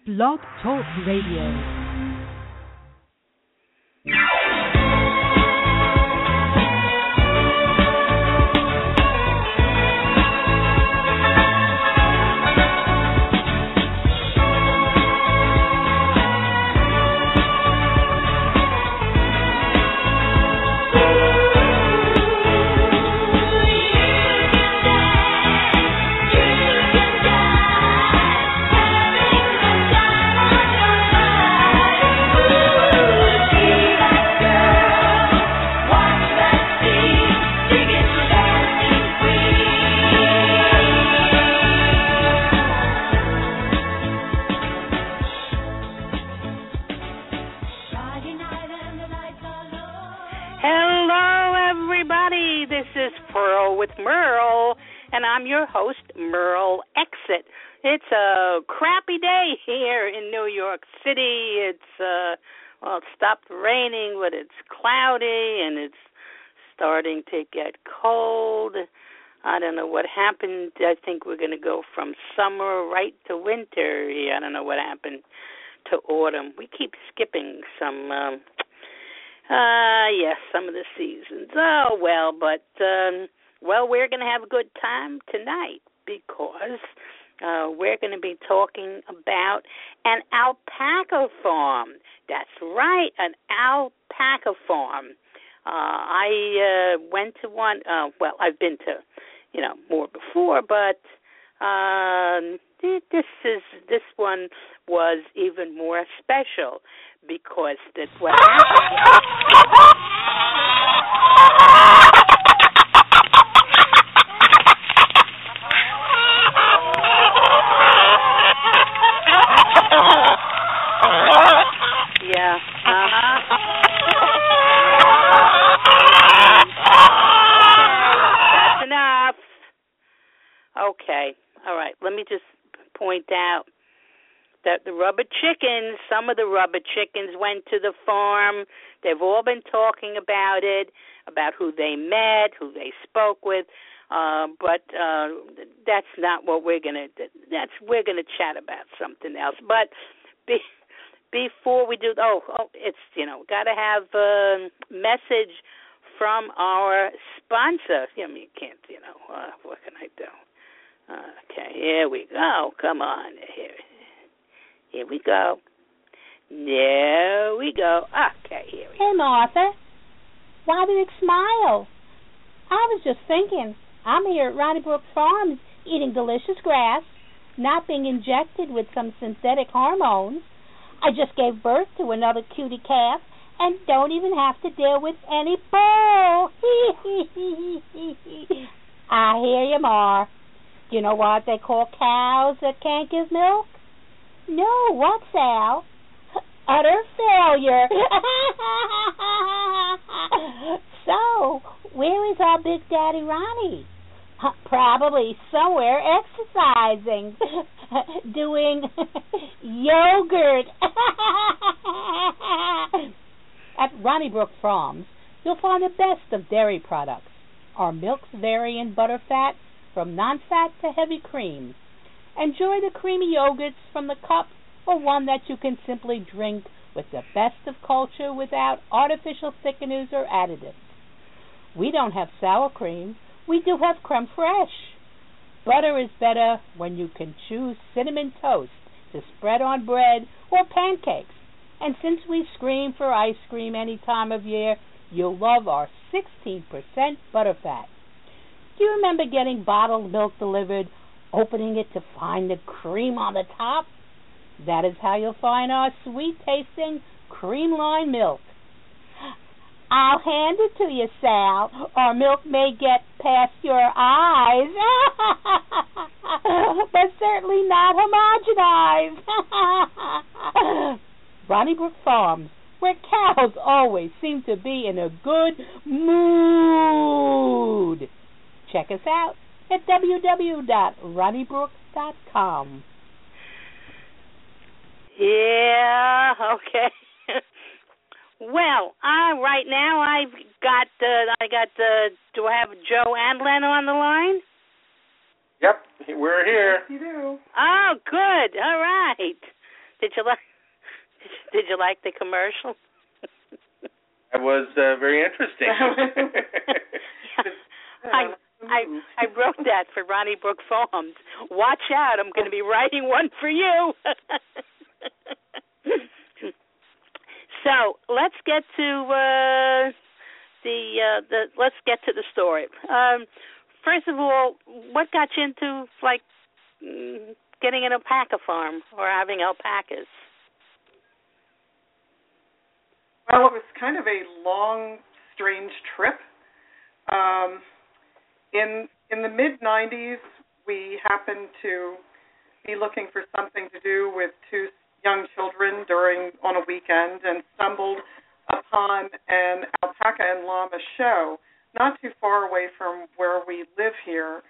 Blog Talk Radio. I'm your host, Merle Exit. It's a crappy day here in New York City. It stopped raining, but it's cloudy and it's starting to get cold. I don't know what happened. I think we're going to go from summer right to winter. I don't know what happened to autumn. We keep skipping some of the seasons. Oh, well, but... we're going to have a good time tonight because we're going to be talking about an alpaca farm. That's right, an alpaca farm. I went to one. I've been to, more before, but this one was even more special because that's what happened. Yeah. That's enough. Okay. All right. Let me just point out that some of the rubber chickens went to the farm. They've all been talking about it, about who they met, who they spoke with. But that's not what we're going to do. We're going to chat about something else. But before we do, it's, got to have a message from our sponsor. You can't, what can I do? Okay, here we go. Come on. Here we go. There we go. Okay, here we go. Hey, Martha. Why do you smile? I was just thinking, I'm here at Ronnie Brook Farms eating delicious grass, not being injected with some synthetic hormones. I just gave birth to another cutie calf and don't even have to deal with any bull. I hear you, Ma. You know what they call cows that can't give milk? No, what, Sal? Utter failure. So, where is our Big Daddy Ronnie? Probably somewhere exercising, doing yogurt. At Ronnie Brook Farms, you'll find the best of dairy products. Our milks vary in butter fat from non-fat to heavy cream. Enjoy the creamy yogurts from the cup or one that you can simply drink with the best of culture without artificial thickeners or additives. We don't have sour cream. We do have creme fraiche. Butter is better when you can choose cinnamon toast to spread on bread or pancakes. And since we scream for ice cream any time of year, you'll love our 16% butterfat. Do you remember getting bottled milk delivered, opening it to find the cream on the top? That is how you'll find our sweet-tasting cream-lined milk. I'll hand it to you, Sal. Our milk may get past your eyes, but certainly not homogenized. Ronnie Brook Farms, where cows always seem to be in a good mood. Check us out at www.ronniebrook.com. Yeah, okay. Well, right now I do I have Joe Anlin on the line? Yep, we're here. Yes, you do. Oh, good. All right. Did you like? Did you like the commercial? That was very interesting. I wrote that for Ronnie Brook Farms. Watch out! I'm going to be writing one for you. So let's get to let's get to the story. First of all, what got you into getting an alpaca farm or having alpacas? Well, it was kind of a long, strange trip. In the mid-'90s, we happened to be looking for something to do with two young children on a weekend and stumbled upon an alpaca and llama show not too far away from where we live here.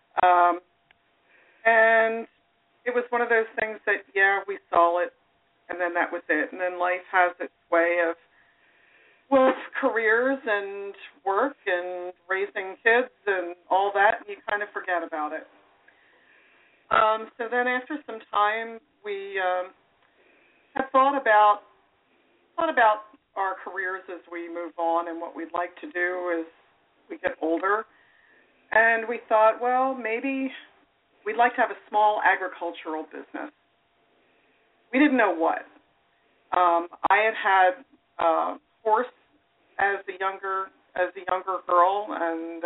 And it was one of those things that, we saw it, and then that was it. And then life has its way of careers and work and raising kids and all that, and you kind of forget about it. So then after some time, we had thought about our careers as we move on and what we'd like to do as we get older. And we thought, well, maybe we'd like to have a small agricultural business. We didn't know what. I had horse as a younger girl, and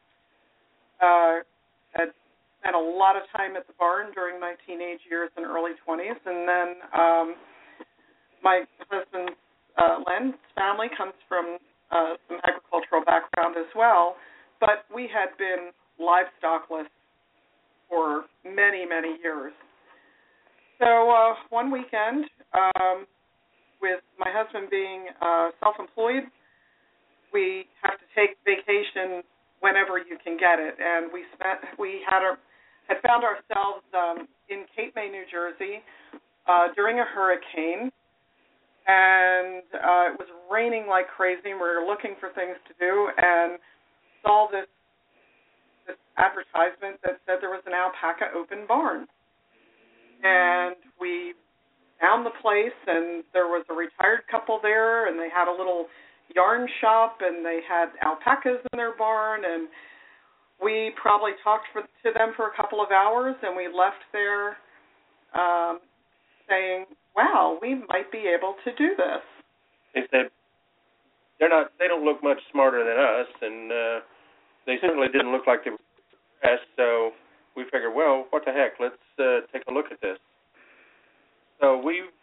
had spent a lot of time at the barn during my teenage years and early 20s. And then my husband's Len's family comes from some agricultural background as well, but we had been livestockless for many, many years. So one weekend, with my husband being self-employed, we have to take vacation whenever you can get it, and we had found ourselves in Cape May, New Jersey, during a hurricane, and it was raining like crazy, and we were looking for things to do, and saw this advertisement that said there was an alpaca open barn. And we found the place, and there was a retired couple there, and they had a little yarn shop, and they had alpacas in their barn, and we probably talked to them for a couple of hours, and we left there saying, wow, we might be able to do this. They said they don't look much smarter than us, and they certainly didn't look like they were stressed, so we figured, well, what the heck, let's take a look at this. So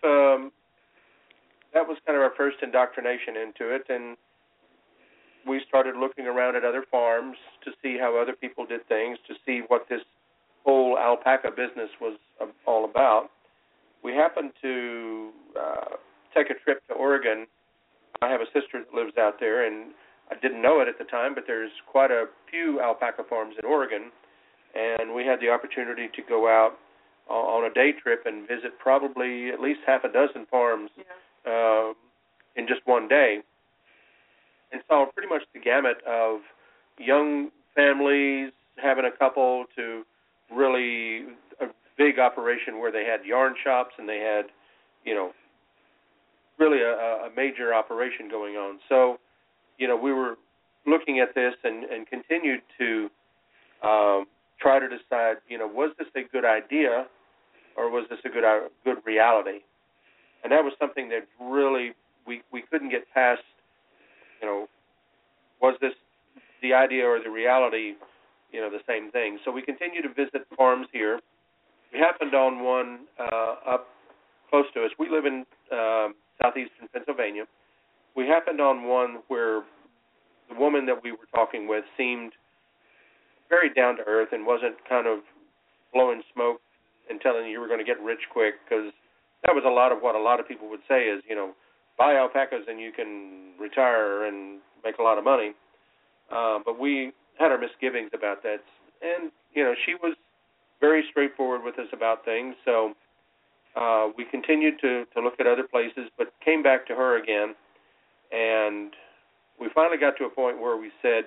that was kind of our first indoctrination into it, and we started looking around at other farms to see how other people did things, to see what this whole alpaca business was all about. We happened to take a trip to Oregon. I have a sister that lives out there, and I didn't know it at the time, but there's quite a few alpaca farms in Oregon, and we had the opportunity to go out on a day trip and visit probably at least half a dozen farms in just one day, and saw pretty much the gamut of young families having a couple to really a big operation where they had yarn shops and they had, really a major operation going on. So, we were looking at this and continued to try to decide, was this a good idea or was this a good reality? And that was something that really we couldn't get past, was this the idea or the reality, the same thing. So we continued to visit farms here. We happened on one up close to us. We live in southeastern Pennsylvania. We happened on one where the woman that we were talking with seemed very down to earth and wasn't kind of blowing smoke and telling you were going to get rich quick, because that was a lot of what a lot of people would say is, buy alpacas and you can retire and make a lot of money. But we had our misgivings about that. And, she was very straightforward with us about things. So we continued to look at other places, but came back to her again. And we finally got to a point where we said,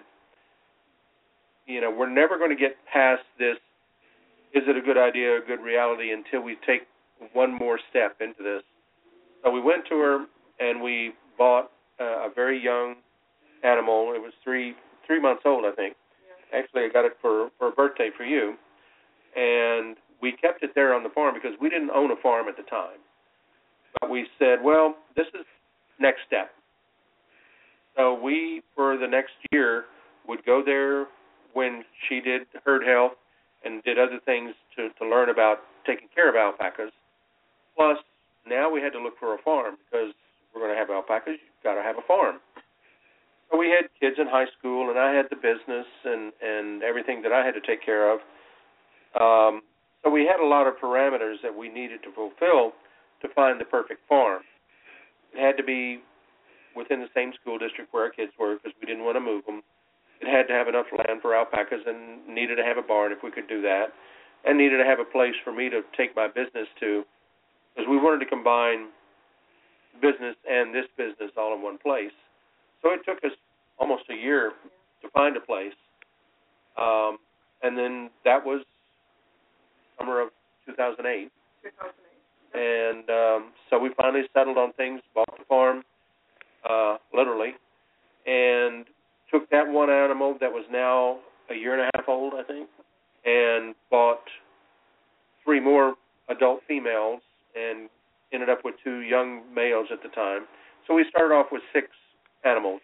we're never going to get past this, is it a good idea, a good reality, until we take one more step into this. So we went to her and we bought a very young animal. It was three months old, I think. Yeah. Actually, I got it for a birthday for you. And we kept it there on the farm because we didn't own a farm at the time. But we said, well, this is next step. So we, for the next year, would go there when she did herd health and did other things to learn about taking care of alpacas. Plus, now we had to look for a farm because we're going to have alpacas. You've got to have a farm. So we had kids in high school, and I had the business and everything that I had to take care of. So we had a lot of parameters that we needed to fulfill to find the perfect farm. It had to be within the same school district where our kids were because we didn't want to move them. It had to have enough land for alpacas and needed to have a barn if we could do that, and needed to have a place for me to take my business to because we wanted to combine business and this business all in one place. So it took us almost a year to find a place, and then that was summer of 2008. And so we finally settled on things, bought the farm, literally, and took that one animal that was now a year and a half old, I think, and bought 3 more adult females and ended up with 2 young males at the time. So we started off with 6 animals.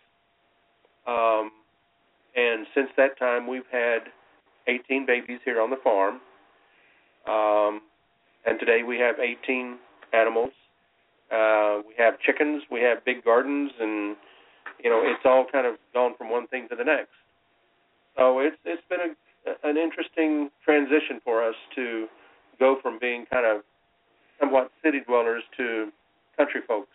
And since that time, we've had 18 babies here on the farm. And today we have 18 animals. We have chickens, we have big gardens, and, you know, it's all kind of gone from one thing to the next. So it's been an interesting transition for us to go from being kind of somewhat city dwellers to country folks.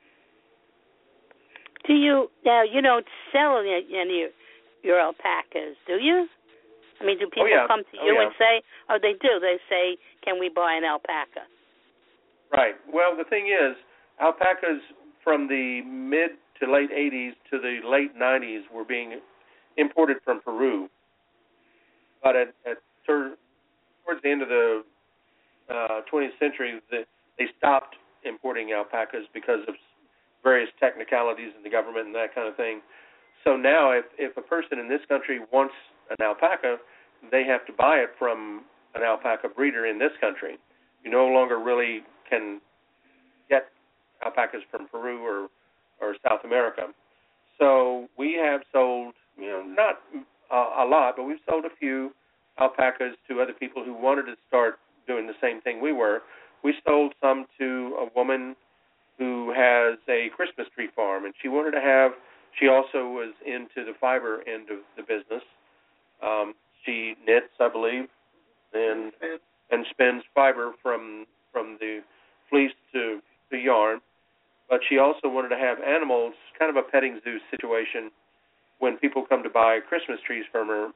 Do you don't sell any of your alpacas, do you? I mean, do people come to you and say, they do. They say, can we buy an alpaca? Right. Well, the thing is, alpacas from the mid to late 80s to the late 90s were being imported from Peru. But towards the end of the 20th century, they stopped importing alpacas because of various technicalities in the government and that kind of thing. So now if a person in this country wants an alpaca, they have to buy it from an alpaca breeder in this country. You no longer really can get alpacas from Peru or South America. So we have sold, not a lot, but we've sold a few alpacas to other people who wanted to start doing the same thing we were. We sold some to a woman who has a Christmas tree farm, and she also was into the fiber end of the business. She knits, I believe, and spins fiber from the fleece to yarn. But she also wanted to have animals, kind of a petting zoo situation, when people come to buy Christmas trees from her.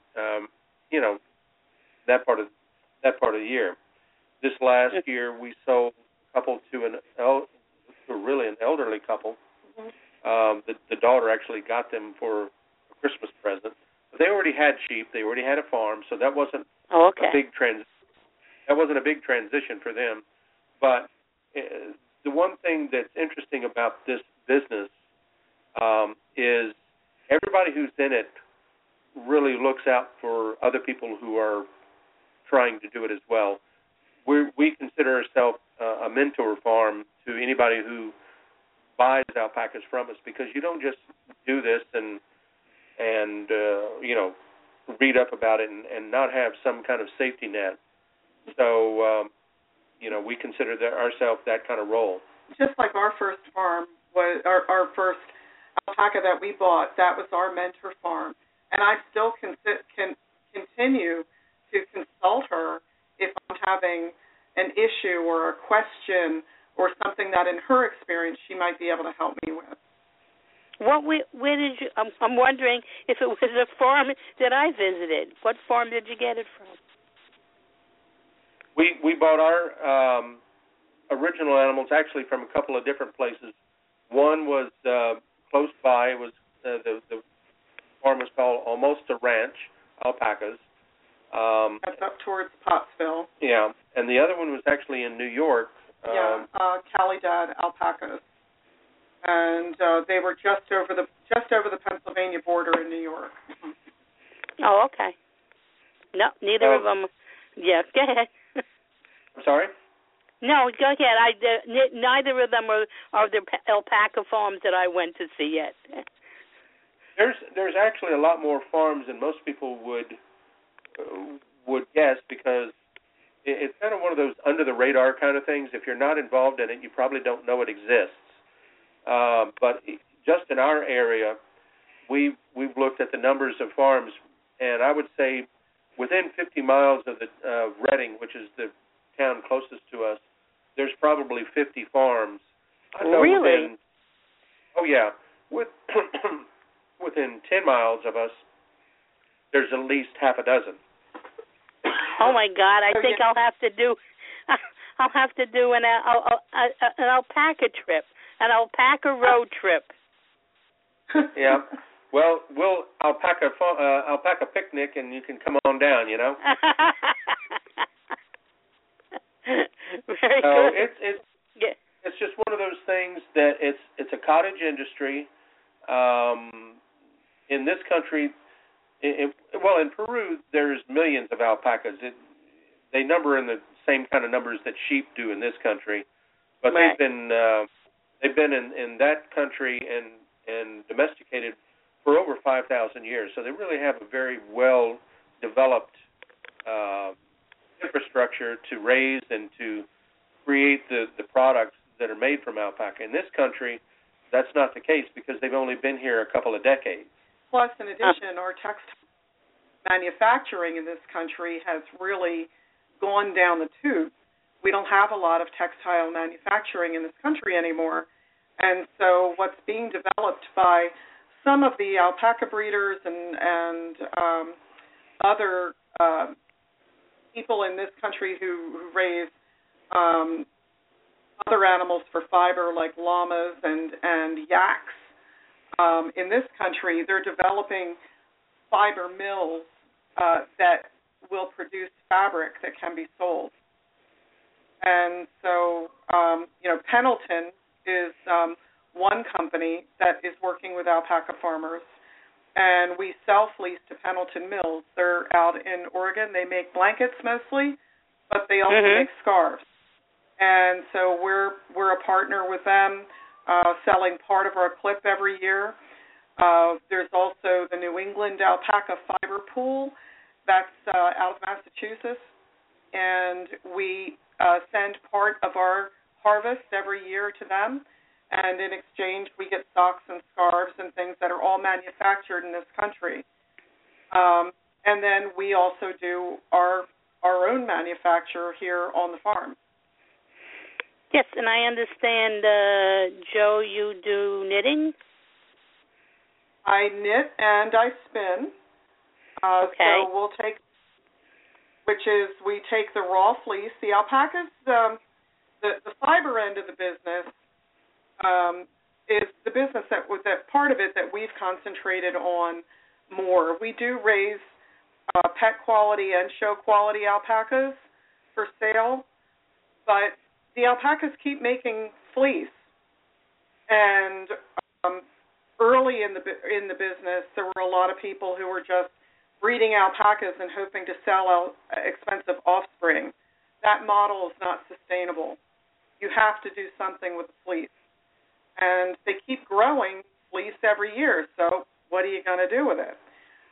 That part of the year. This last year, we sold a couple to an elderly couple. Mm-hmm. The daughter actually got them for a Christmas present. But they already had sheep. They already had a farm, so that wasn't a big That wasn't a big transition for them. But the one thing that's interesting about this business is everybody who's in it really looks out for other people who are trying to do it as well. We consider ourselves a mentor farm to anybody who buys alpacas from us, because you don't just do this and read up about it and not have some kind of safety net. So, we consider ourselves that kind of role. Just like our first farm was our first alpaca that we bought, that was our mentor farm. And I still can continue to consult her if I'm having an issue or a question or something that in her experience she might be able to help me with. Where did you? I'm wondering if it was a farm that I visited. What farm did you get it from? We bought our original animals actually from a couple of different places. One was close by. It was the farm was called Almost a Ranch Alpacas. That's up towards Pottsville. Yeah, and the other one was actually in New York, Calidad alpacas, and they were just over the Pennsylvania border in New York. Oh, okay. No, neither of them. Yeah, go ahead. I'm sorry? No, go ahead. Neither of them are the alpaca farms that I went to see yet. There's actually a lot more farms than most people would guess, because it's kind of one of those under the radar kind of things. If you're not involved in it, you probably don't know it exists. But just in our area, we've looked at the numbers of farms, and I would say within 50 miles of Reading, which is the town closest to us, there's probably 50 farms. Really? Oh yeah, within 10 miles of us, there's at least half a dozen. Oh my God! I think I'll have to do an alpaca trip, an alpaca road trip. Yeah. Well, we'll alpaca picnic, and you can come on down. You know. Very good. It's just one of those things that it's a cottage industry. In this country, in Peru, there's millions of alpacas. They number in the same kind of numbers that sheep do in this country, but right. they've been in that country and domesticated for over 5,000 years. So they really have a very well developed infrastructure to raise and to create the products that are made from alpaca. In this country, that's not the case, because they've only been here a couple of decades. Plus, in addition, our textile manufacturing in this country has really gone down the tube. We don't have a lot of textile manufacturing in this country anymore. And so what's being developed by some of the alpaca breeders and other people in this country who raise other animals for fiber, like llamas and yaks, in this country, they're developing fiber mills that will produce fabric that can be sold. And so, Pendleton is one company that is working with alpaca farmers, and we self-lease to Pendleton Mills. They're out in Oregon. They make blankets mostly, but they also make scarves. And so we're a partner with them, selling part of our clip every year. There's also the New England Alpaca Fiber Pool that's out of Massachusetts, and we send part of our harvest every year to them, and in exchange we get socks and scarves and things that are all manufactured in this country. And then we also do our own manufacture here on the farm. Yes, and I understand, Joe, you do knitting? I knit and I spin. Okay. So we take the raw fleece. The alpacas, the fiber end of the business is the business that part of it that we've concentrated on more. We do raise pet quality and show quality alpacas for sale, but the alpacas keep making fleece. And early in the business, there were a lot of people who were just breeding alpacas and hoping to sell expensive offspring. That model is not sustainable. You have to do something with the fleece. And they keep growing fleece every year, so what are you going to do with it?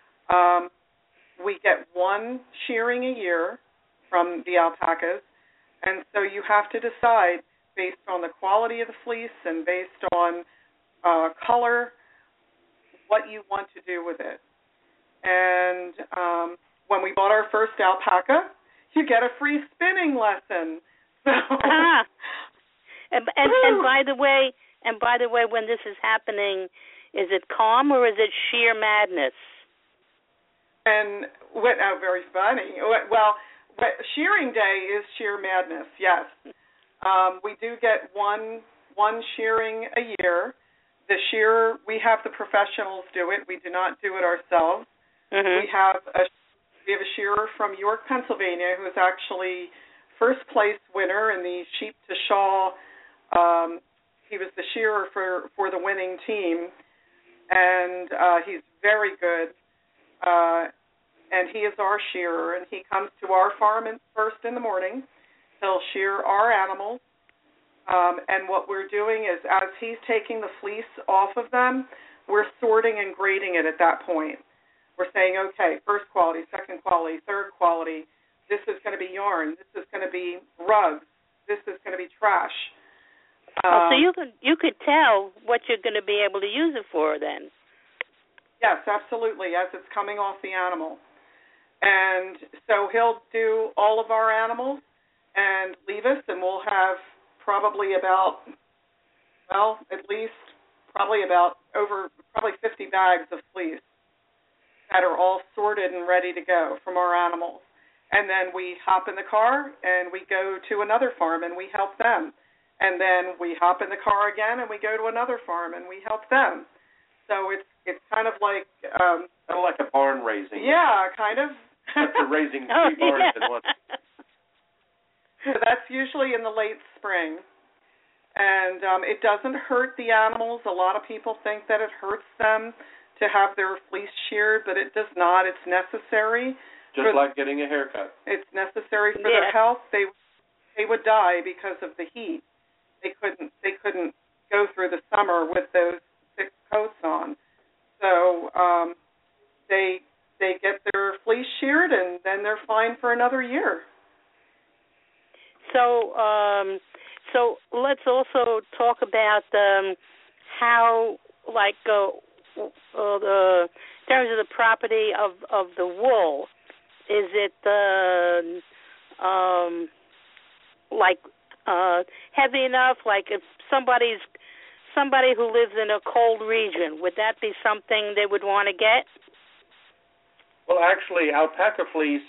We get one shearing a year from the alpacas, and so you have to decide based on the quality of the fleece and based on color what you want to do with it. And when we bought our first alpaca, you get a free spinning lesson. So, and by the way, when this is happening, is it calm or is it sheer madness? And very funny. Well, shearing day is sheer madness. Yes, we do get one shearing a year. The shearer, we have the professionals do it. We do not do it ourselves. We have a shearer from York, Pennsylvania, who is actually first place winner in the sheep to shawl. He was the shearer for the winning team, and he's very good. And he is our shearer, and he comes to our farm first in the morning. He'll shear our animals, and what we're doing is, as he's taking the fleece off of them, we're sorting and grading it at that point. We're saying, okay, first quality, second quality, third quality. This is going to be yarn. This is going to be rugs. This is going to be trash. So you could tell what you're going to be able to use it for then. Yes, absolutely, as it's coming off the animal. And so he'll do all of our animals and leave us, and we'll have probably about, well, at least probably 50 bags of fleece that are all sorted and ready to go from our animals. And then we hop in the car and we go to another farm and we help them. And then we hop in the car again and we go to another farm and we help them. So it's kind of like kind of like a barn raising. Yeah, kind of. But you're raising three barns in one. So that's usually in the late spring. And it doesn't hurt the animals. A lot of people think that it hurts them to have their fleece sheared, but it does not. It's necessary. Just like getting a haircut. It's necessary for their health. They would die because of the heat. They couldn't go through the summer with those thick coats on. So they get their fleece sheared, and then they're fine for another year. So let's also talk about how, like, in terms of the property of the wool. Is it heavy enough? Like, if somebody who lives in a cold region, would that be something they would want to get? Well, actually, alpaca fleece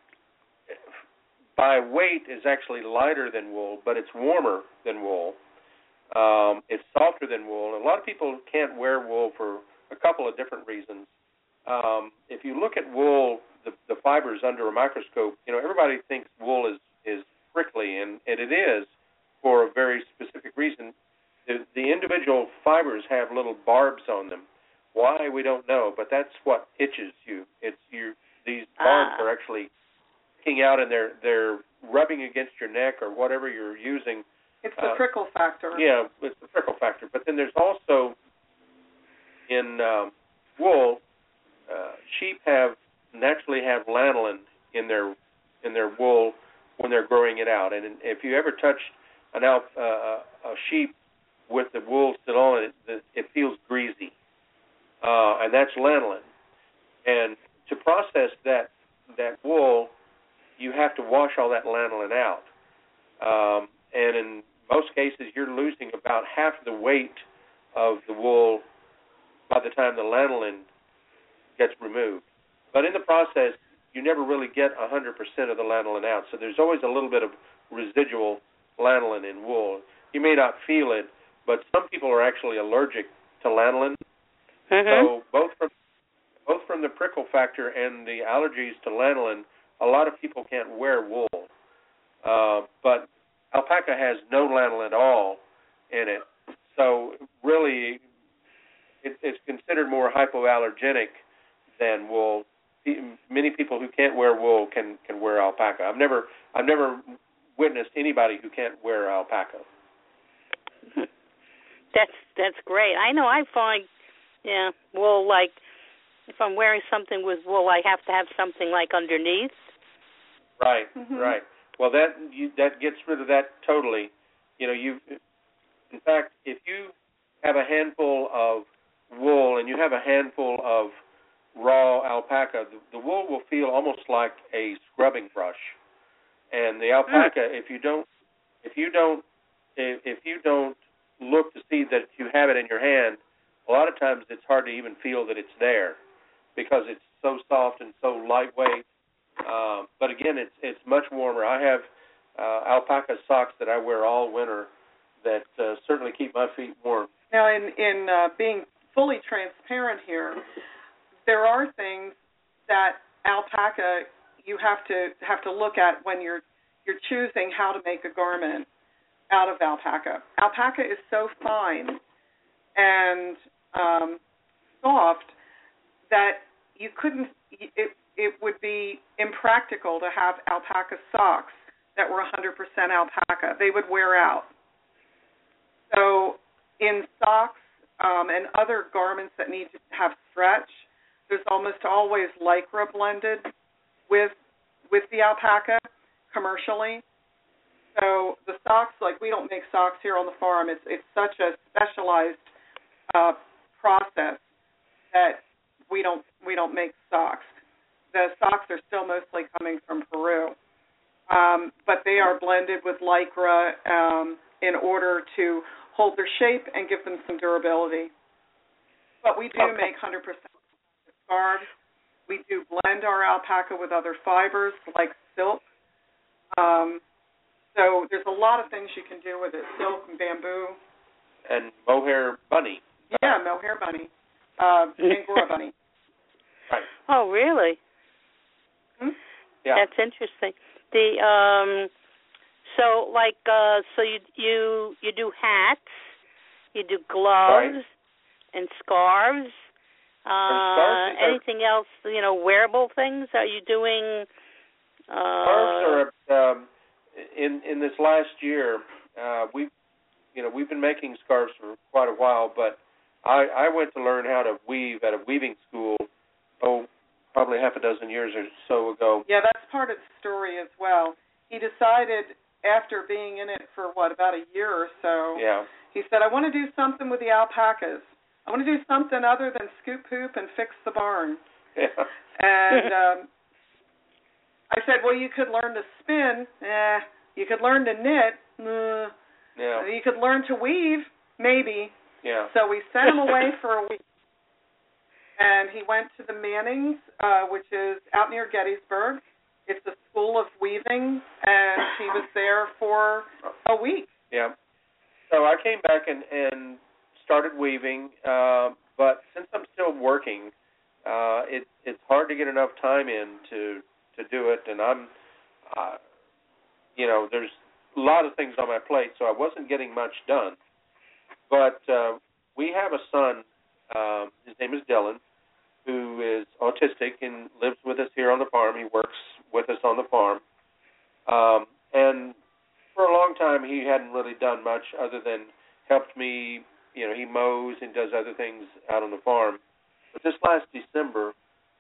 by weight is actually lighter than wool, but it's warmer than wool. It's softer than wool. And a lot of people can't wear wool for a couple of different reasons. If you look at wool, the fibers under a microscope, everybody thinks wool is prickly, and it is for a very specific reason. The individual fibers have little barbs on them. Why, we don't know, but that's what itches you. These barbs are actually sticking out, and they're rubbing against your neck or whatever you're using. It's the prickle factor. Yeah, it's the prickle factor. But then there's also in wool, sheep naturally have lanolin in their wool when they're growing it out. And if you ever touch a sheep with the wool still on it, it feels greasy, and that's lanolin. And to process that wool, you have to wash all that lanolin out. And in most cases, you're losing about half the weight of the wool by the time the lanolin gets removed. But in the process, you never really get 100% of the lanolin out. So there's always a little bit of residual lanolin in wool. You may not feel it, but some people are actually allergic to lanolin. So both from the prickle factor and the allergies to lanolin, a lot of people can't wear wool. But alpaca has no lanolin at all in it. So really, it's considered more hypoallergenic than wool. Many people who can't wear wool can wear alpaca. I've never witnessed anybody who can't wear alpaca. That's great. I know I find wool, like if I'm wearing something with wool, I have to have something like underneath. Right, right. Well, that gets rid of that totally. In fact, if you have a handful of wool and you have a handful of raw alpaca, the wool will feel almost like a scrubbing brush. And the alpaca, if you don't look to see that you have it in your hand, a lot of times it's hard to even feel that it's there because it's so soft and so lightweight. But again, it's much warmer. I have alpaca socks that I wear all winter that certainly keep my feet warm. Now, in being fully transparent here, there are things that alpaca you have to look at when you're you're choosing how to make a garment out of alpaca. Alpaca is so fine and soft that you couldn't. It would be impractical to have alpaca socks that were 100% alpaca. They would wear out. So in socks and other garments that need to have stretch, there's almost always lycra blended with the alpaca commercially. So the socks, like we don't make socks here on the farm. It's such a specialized process that we don't make socks. The socks are still mostly coming from Peru, but they are blended with lycra in order to hold their shape and give them some durability. But we do make 100% scarves. We do blend our alpaca with other fibers like silk. So there's a lot of things you can do with it, silk and bamboo. And mohair bunny. Yeah, mohair bunny. Angora bunny. Right. Oh, really? Hmm? Yeah. That's interesting. The so you do hats, you do gloves, right. and scarves. Scarves anything else? Wearable things? Are you doing? Scarves are in this last year. We've been making scarves for quite a while, but I went to learn how to weave at a weaving school. Probably half a dozen years or so ago. Yeah, that's part of the story as well. He decided after being in it for, about a year or so, yeah. He said, I want to do something with the alpacas. I want to do something other than scoop poop and fix the barn. Yeah. And I said, well, you could learn to spin. You could learn to knit. Yeah. You could learn to weave, maybe. Yeah. So we sent him away for a week. And he went to the Mannings, which is out near Gettysburg. It's a school of weaving, and he was there for a week. Yeah. So I came back and started weaving, but since I'm still working, it's hard to get enough time in to do it, and there's a lot of things on my plate, so I wasn't getting much done. But we have a son, his name is Dylan, who is autistic and lives with us here on the farm. He works with us on the farm. And for a long time, he hadn't really done much other than helped me. He mows and does other things out on the farm. But this last December,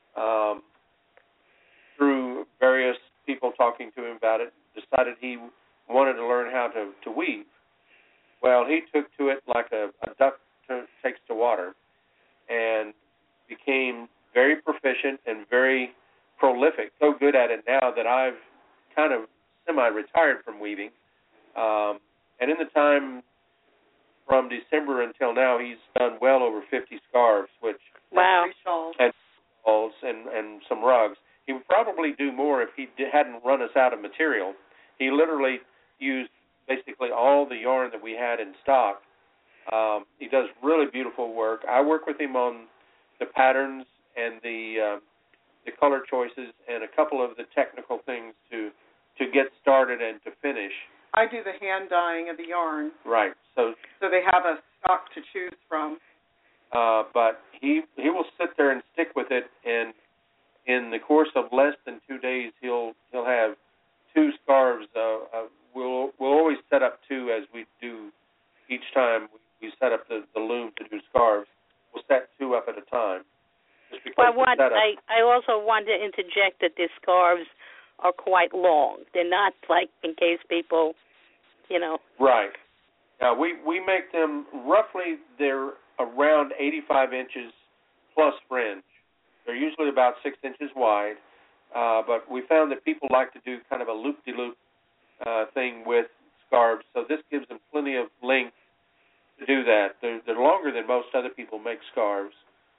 through various people talking to him about it, decided he wanted to learn how to weave. Well, he took to it like a duck takes to water and became very proficient and very prolific, so good at it now that I've kind of semi-retired from weaving. And in the time from December until now, he's done well over 50 scarves, which wow, and shawls and some rugs. He would probably do more if he hadn't run us out of material. He literally used basically all the yarn that we had in stock. He does really beautiful work. I work with him on the patterns and the color choices and a couple of the technical things to get started and to finish. I do the hand dyeing of the yarn. Right. So they have a stock to choose from. But he will sit there and stick with it, and in the course of less than 2 days, he'll have 2 scarves. We'll always set up 2 as we do each time we set up the loom to do scarves. We'll set 2 up at a time. Well, I also want to interject that these scarves are quite long. They're not like in case people, Right. Now, we make them roughly, they're around 85 inches plus fringe. They're usually about 6 inches wide, but we found that people like to do kind of a loop-de-loop thing with scarves, so this gives them plenty of length to do that. They're longer than most other people make scarves.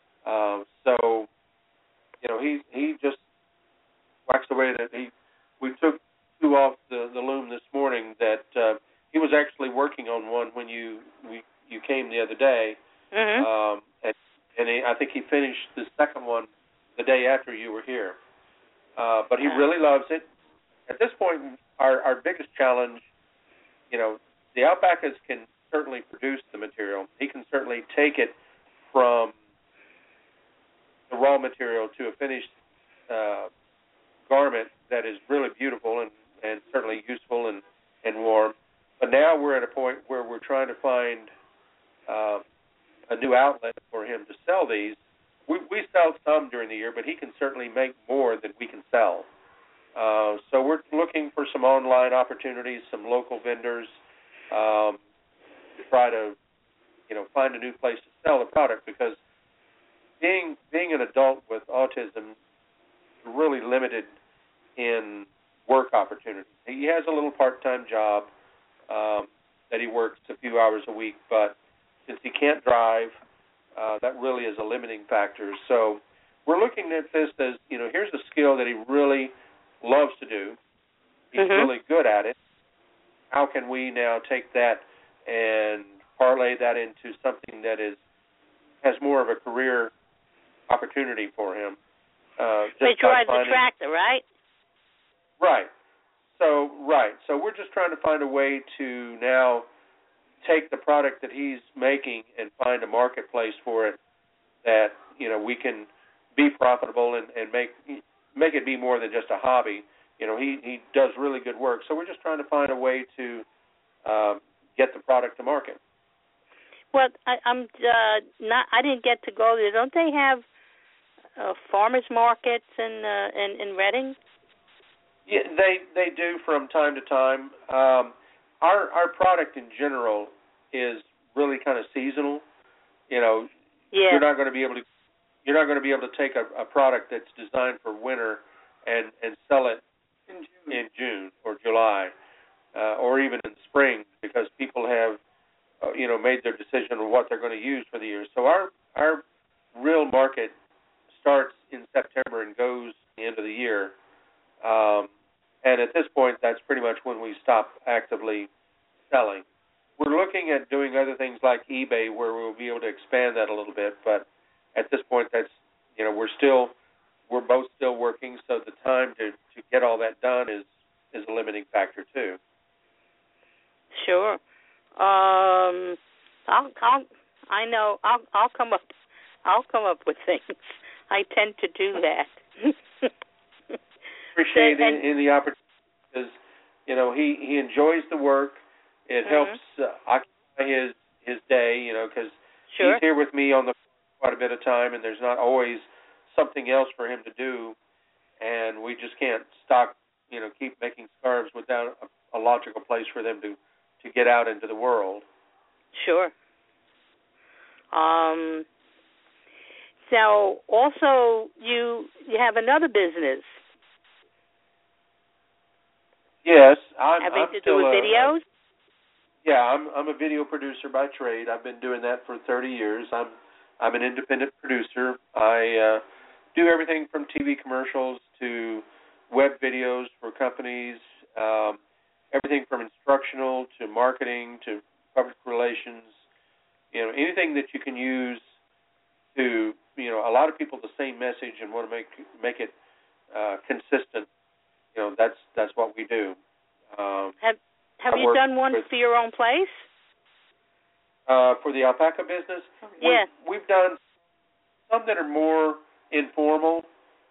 So, he just waxed away that we took 2 off the loom this morning that he was actually working on one when you came the other day. Mm-hmm. And I think he finished the second one the day after you were here. But he really loves it. At this point, our biggest challenge, the alpacas can certainly produce the material. He can certainly take it from the raw material to a finished garment that is really beautiful and certainly useful and warm. But now we're at a point where we're trying to find a new outlet for him to sell these. We sell some during the year, but he can certainly make more than we can sell. So we're looking for some online opportunities, some local vendors, to try to, find a new place to sell the product, because being an adult with autism is really limited in work opportunities. He has a little part-time job that he works a few hours a week, but since he can't drive, that really is a limiting factor. So we're looking at this as, here's a skill that he really loves to do. He's really good at it. How can we now take that and parlay that into something that has more of a career opportunity for him? He drives a tractor, right? Right. So we're just trying to find a way to now take the product that he's making and find a marketplace for it that, we can be profitable and make it be more than just a hobby. He does really good work. So we're just trying to find a way to get the product to market. Well, I didn't get to go there. Don't they have farmers markets in Reading? Yeah, they do from time to time. Our product in general is really kind of seasonal. You're not going to be able to take a product that's designed for winter and sell it in June or July, or even in spring, because people have made their decision on what they're going to use for the year. So our real market starts in September and goes to the end of the year. And at this point, that's pretty much when we stop actively selling. We're looking at doing other things like eBay, where we'll be able to expand that a little bit. But at this point, that's we're both still working, so the time to get all that done is a limiting factor too. Sure. I'll come up with things. I tend to do that. Appreciate in the opportunity, because he enjoys the work. It helps occupy his day, because he's here with me on the quite a bit of time, and there's not always something else for him to do, and we just can't keep making scarves without a logical place for them to get out into the world. Sure. So also you have another business. Yes, having to do with videos? Yeah, I'm a video producer by trade. I've been doing that for 30 years. I'm an independent producer. I do everything from TV commercials to web videos for companies, everything from instructional to marketing to public relations. Anything that you can use to, a lot of people the same message and want to make it consistent. That's what we do. Have you done one for your own place? For the alpaca business? Yeah. We've done some that are more informal.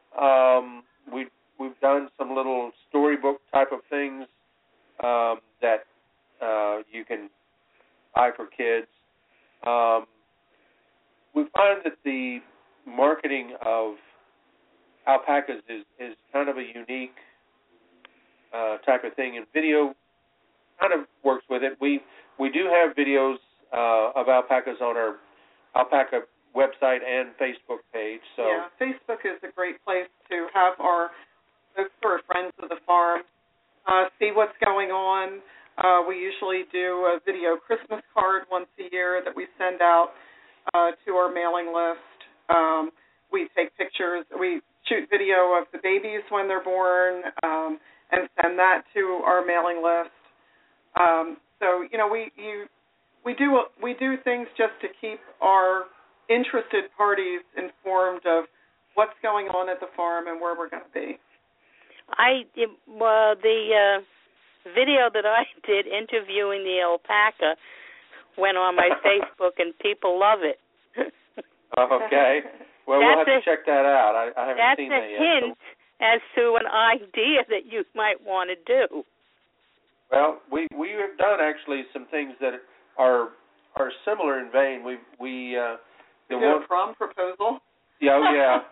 We've done some little storybook type of things that you can buy for kids. We find that the marketing of alpacas is kind of a unique type of thing, and video kind of works with it. We do have videos of alpacas on our alpaca website and Facebook page. So yeah, Facebook is a great place to have our sort of friends of the farm see what's going on. We usually do a video Christmas card once a year that we send out to our mailing list. We take pictures. We shoot video of the babies when they're born and send that to our mailing list. So we do things just to keep our interested parties informed of what's going on at the farm and where we're going to be. video that I did interviewing the alpaca went on my Facebook, and people love it. Okay. Well, we'll have to check that out. I haven't seen that yet. That's a hint as to an idea that you might want to do. Well, we have done actually some things that are similar in vein. We did a prom proposal. Yeah,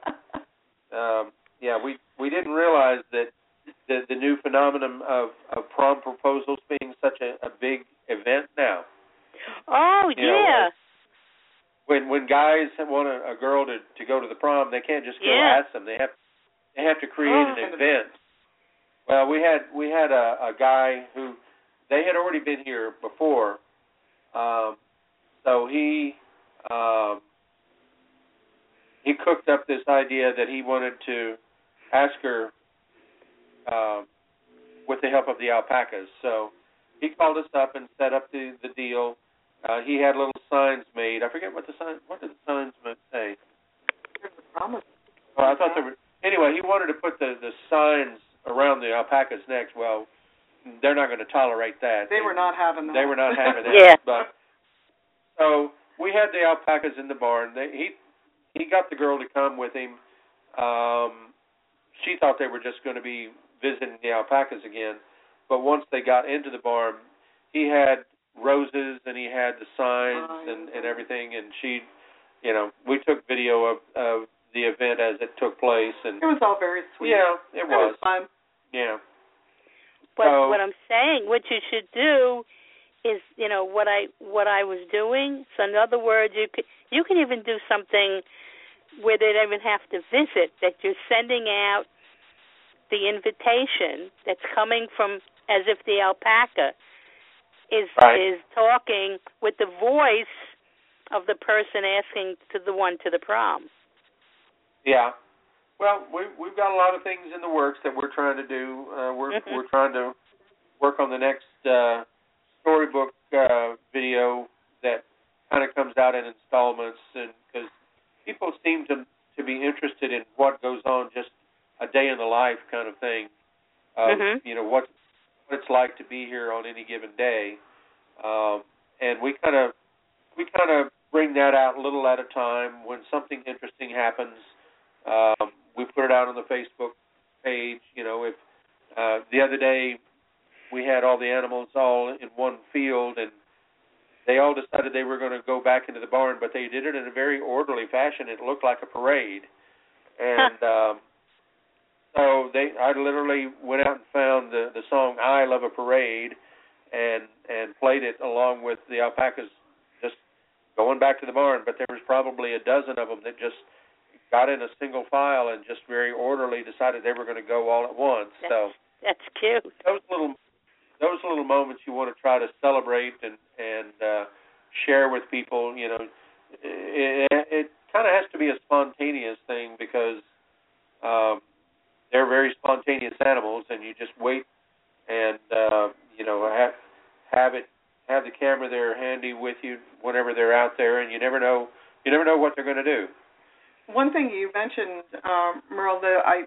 we didn't realize that the new phenomenon of prom proposals being such a big event now. Oh, you know, when guys want a girl to go to the prom, they can't just go ask them. They have to create an event. Well, we had a guy who they had already been here before, so he cooked up this idea that he wanted to ask her with the help of the alpacas. So he called us up and set up the deal. He had little signs made. I forget what did the signs say? Promise. Well, I thought anyway, he wanted to put the signs around the alpaca's necks. Well, they're not going to tolerate that. They were not having that. They were not having that. Yeah. But so we had the alpacas in the barn. He got the girl to come with him. She thought they were just going to be visiting the alpacas again. But once they got into the barn, he had roses and he had the signs and everything. And she, we took video of the event as it took place. And it was all very sweet. Yeah, it was. It was fun. Yeah. But what I'm saying, what you should do is, what I was doing. So in other words, you can even do something where they don't even have to visit. That you're sending out the invitation that's coming from, as if the alpaca is talking with the voice of the person asking to the prom. Yeah. Well, we've got a lot of things in the works that we're trying to do. We're trying to work on the next storybook video that kind of comes out in installments, and because people seem to be interested in what goes on, just a day in the life kind of thing. What it's like to be here on any given day, and we kind of bring that out a little at a time. When something interesting happens, we put it out on the Facebook page. If the other day we had all the animals all in one field, and they all decided they were going to go back into the barn, but they did it in a very orderly fashion. It looked like a parade, and so I literally went out and found the song "I Love a Parade" and played it along with the alpacas just going back to the barn. But there was probably a dozen of them that just got in a single file and just very orderly decided they were going to go all at once. That's cute. Those little moments you want to try to celebrate and share with people. It kind of has to be a spontaneous thing because they're very spontaneous animals, and you just wait and have the camera there handy with you whenever they're out there, and you never know what they're going to do. One thing you mentioned, Merle,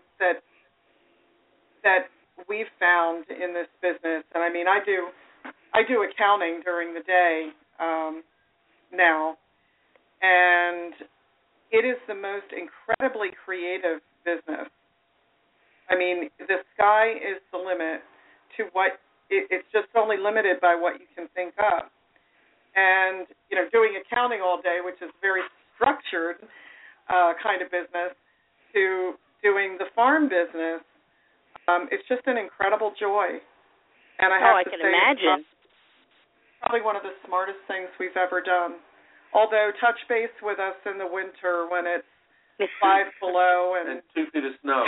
that we've found in this business, and I mean, I do accounting during the day now, and it is the most incredibly creative business. I mean, the sky is the limit to what it's just only limited by what you can think of. And doing accounting all day, which is very structured kind of business, to doing the farm business, it's just an incredible joy. And I can imagine. Probably one of the smartest things we've ever done. Although touch base with us in the winter when it's 5 below and 2 feet of snow.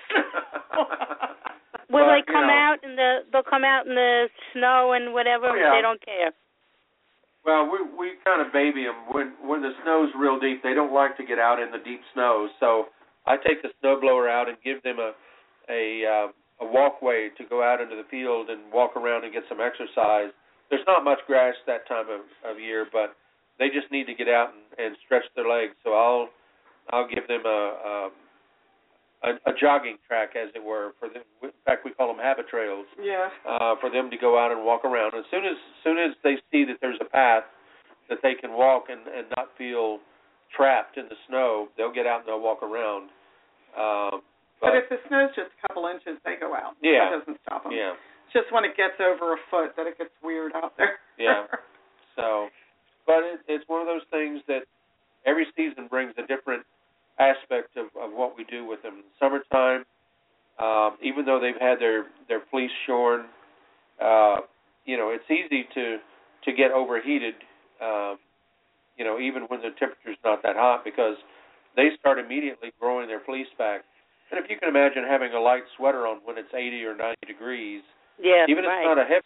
Will they come out in the snow and whatever? Oh, yeah. They don't care. Well, we kind of baby them. When the snow's real deep, they don't like to get out in the deep snow. So I take the snowblower out and give them a walkway to go out into the field and walk around and get some exercise. There's not much grass that time of year, but they just need to get out and stretch their legs. So I'll give them a jogging track, as it were. For them, in fact, we call them habit trails. Yeah. For them to go out and walk around. As soon as they see that there's a path that they can walk and not feel trapped in the snow, they'll get out and they'll walk around. But if the snow's just a couple inches, they go out. Yeah. That doesn't stop them. Yeah. It's just when it gets over a foot that it gets weird out there. Yeah. So, but it's one of those things that every season brings a different aspect of what we do with them. In summertime, even though they've had their fleece shorn, it's easy to get overheated, even when the temperature's not that hot, because they start immediately growing their fleece back. And if you can imagine having a light sweater on when it's 80 or 90 degrees, even if it's not a heavy,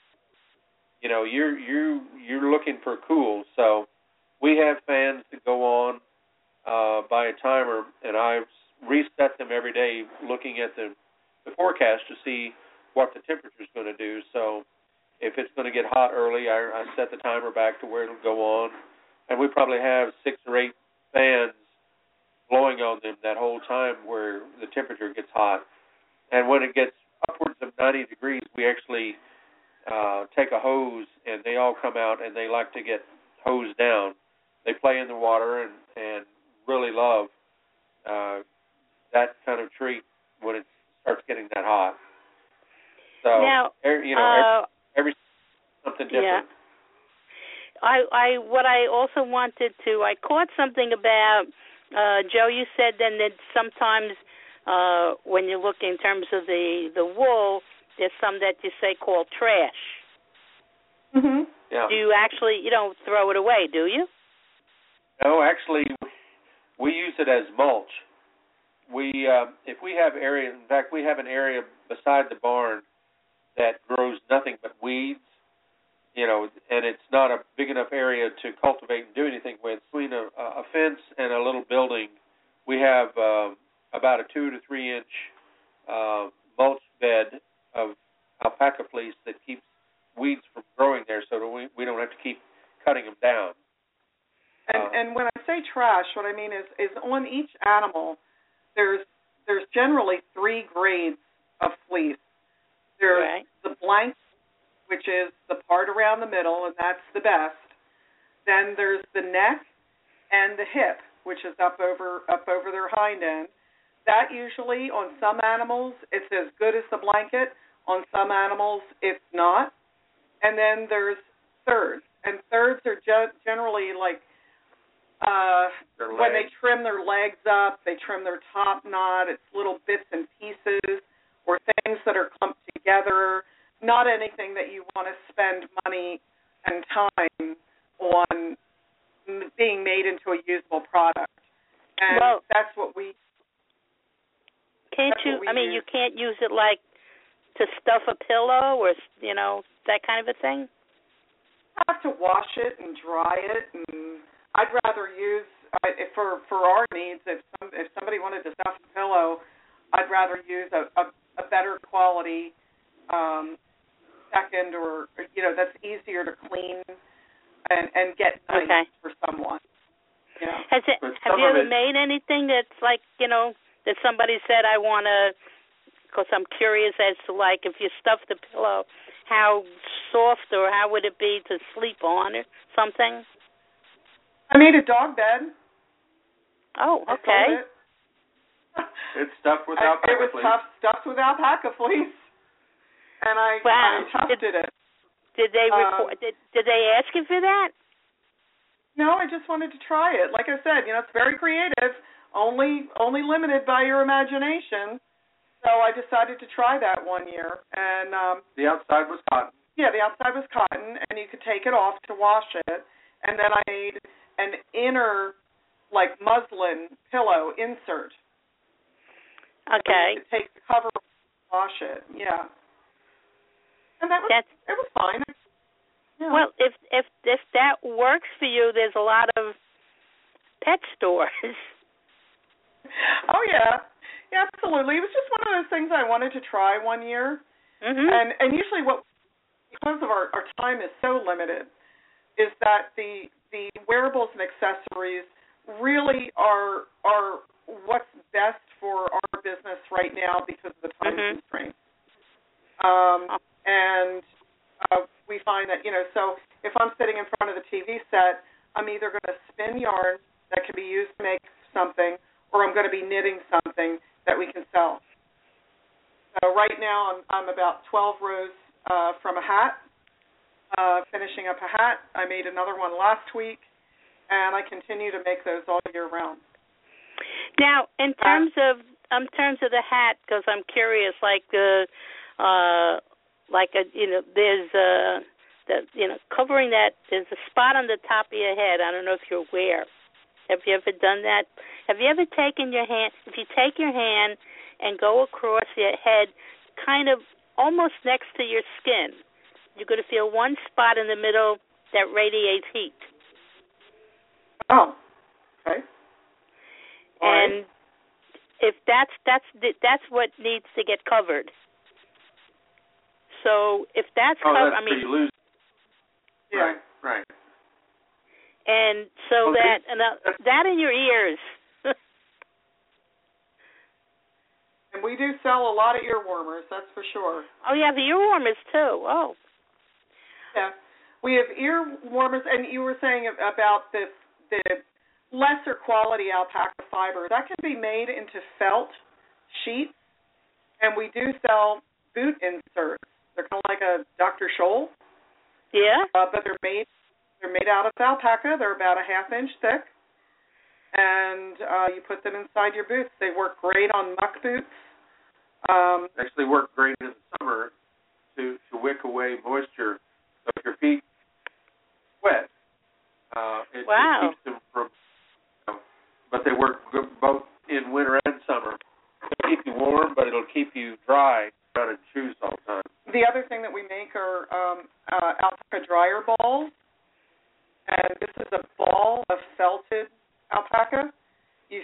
you're looking for cool. So we have fans that go on by a timer, and I reset them every day looking at the forecast to see what the temperature is going to do. So if it's going to get hot early, I set the timer back to where it'll go on. And we probably have 6 or 8 fans blowing on them that whole time where the temperature gets hot. And when it gets upwards of 90 degrees, we actually take a hose, and they all come out, and they like to get hosed down. They play in the water and really love that kind of treat when it starts getting that hot. So, now, every something different. Yeah. I also wanted to, I caught something about, Joe, you said then that sometimes when you look in terms of the wool, there's some that you say called trash. Mm-hmm. Yeah. Do you actually, you don't throw it away, do you? No, actually, we use it as mulch. If we have area, in fact, we have an area beside the barn that grows nothing but weeds, and it's not a big enough area to cultivate and do anything with. Between a fence and a little building, we have about a 2 to 3 inch mulch bed of alpaca fleece that keeps weeds from growing there, so that we don't have to keep cutting them down. And when I say trash, what I mean is on each animal, there's generally 3 grades of fleece. There's the blank, which is the part around the middle, and that's the best. Then there's the neck and the hip, which is up over their hind end. That usually, on some animals, it's as good as the blanket. On some animals, it's not. And then there's thirds. And thirds are generally like when they trim their legs up, they trim their top knot. It's little bits and pieces or things that are clumped together. Not anything that you want to spend money and time on being made into a usable product. And that's what we... you can't use it like to stuff a pillow or, that kind of a thing? I have to wash it and dry it, and I'd rather use, for our needs, if somebody wanted to stuff a pillow, I'd rather use a better quality second or, that's easier to clean and get nice for someone. Have you ever made anything that's like, that somebody said, I want to, because I'm curious as to, like, if you stuff the pillow, how soft or how would it be to sleep on or something? I made a dog bed. Oh, okay. It's stuffed with alpaca fleece. It was stuffed with alpaca fleece. And I tufted it. Did they did they ask you for that? No, I just wanted to try it. Like I said, it's very creative, only limited by your imagination. So I decided to try that one year. And the outside was cotton. Yeah, the outside was cotton, and you could take it off to wash it. And then I made an inner, like, muslin pillow insert. Okay. So you could take the cover off and wash it. Yeah. And it was fine. Yeah. Well, if that works for you, there's a lot of pet stores. Oh, yeah. Yeah, absolutely. It was just one of those things I wanted to try one year. Mm-hmm. And usually because of our time is so limited, is that the wearables and accessories really are what's best for our business now because of the time Mhm. constraints. And we find that, so if I'm sitting in front of the TV set, I'm either going to spin yarn that can be used to make something, or I'm going to be knitting something that we can sell. So right now I'm about 12 rows from a hat, finishing up a hat. I made another one last week, and I continue to make those all year round. Now, in terms of the hat, because I'm curious, there's covering that. There's a spot on the top of your head. I don't know if you're aware. Have you ever done that? Have you ever taken your hand? If you take your hand and go across your head, kind of almost next to your skin, you're going to feel one spot in the middle that radiates heat. Oh, okay. And if that's what needs to get covered. So if that's covered, that's pretty loose. Yeah. Right. And so that in your ears. And we do sell a lot of ear warmers, that's for sure. Oh, yeah, the ear warmers, too. Oh. Yeah. We have ear warmers, and you were saying about the lesser quality alpaca fiber. That can be made into felt sheets, and we do sell boot inserts. They're kind of like a Dr. Scholl. Yeah. But they're made out of alpaca. They're about a half-inch thick, and you put them inside your boots. They work great on muck boots. Actually work great in the summer to wick away moisture. So if your feet wet, it keeps them from. But they work both in winter and summer. It'll keep you warm, but it'll keep you dry. Running shoes all the time. The other thing that we make are alpaca dryer balls, and this is a ball of felted alpaca. You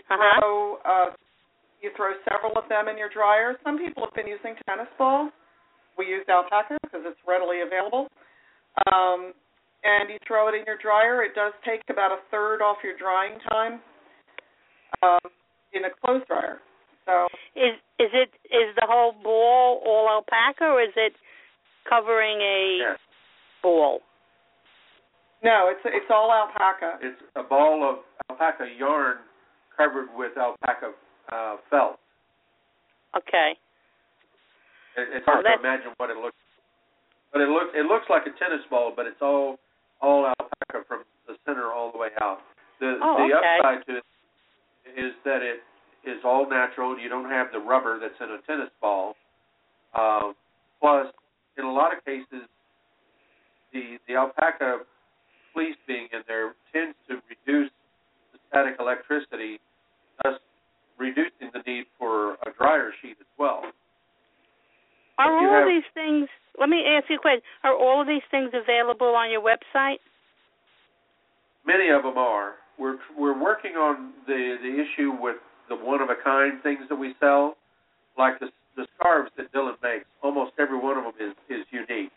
throw several of them in your dryer. Some people have been using tennis balls. We use alpaca because it's readily available. And you throw it in your dryer. It does take about a third off your drying time in a clothes dryer. So is the whole ball all alpaca, or is it covering a ball? No, it's all alpaca. It's a ball of alpaca yarn covered with alpaca felt. Okay. It's hard to imagine what it looks like. But it looks like a tennis ball, but it's all alpaca from the center all the way out. The upside to it is that it is all natural. You don't have the rubber that's in a tennis ball. Plus, in a lot of cases, the alpaca fleece being in there tends to reduce the static electricity, thus reducing the need for a dryer sheet as well. Are all of these things, let me ask you a question, are all of these things available on your website? Many of them are. We're working on the issue with the one-of-a-kind things that we sell, like the scarves that Dylan makes. Almost every one of them is unique.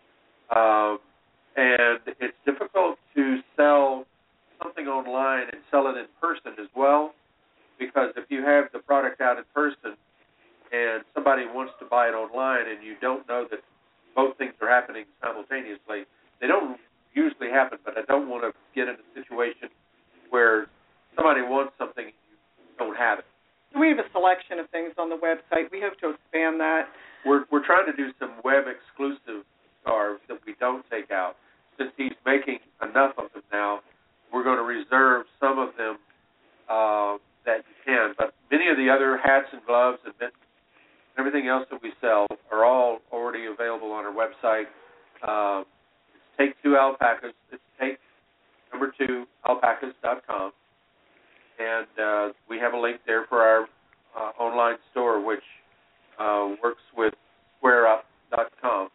And it's difficult to sell something online and sell it in person as well, because if you have the product out in person and somebody wants to buy it online and you don't know that both things are happening simultaneously, they don't usually happen, but I don't want to get in a situation where somebody wants something and you don't have it. We have a selection of things on the website. We hope to expand that. We're trying to do some web-exclusive scarves that we don't take out. Since he's making enough of them now, we're going to reserve some of them that you can. But many of the other hats and gloves and mittens, everything else that we sell are all already available on our website. It's Take Two Alpacas. It's take2alpacas.com. And we have a link there for our online store, which works with squareup.com.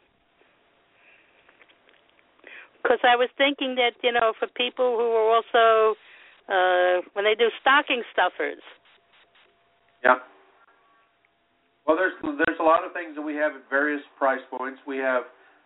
Because I was thinking that, for people who are also, when they do stocking stuffers. Yeah. Well, there's a lot of things that we have at various price points. We have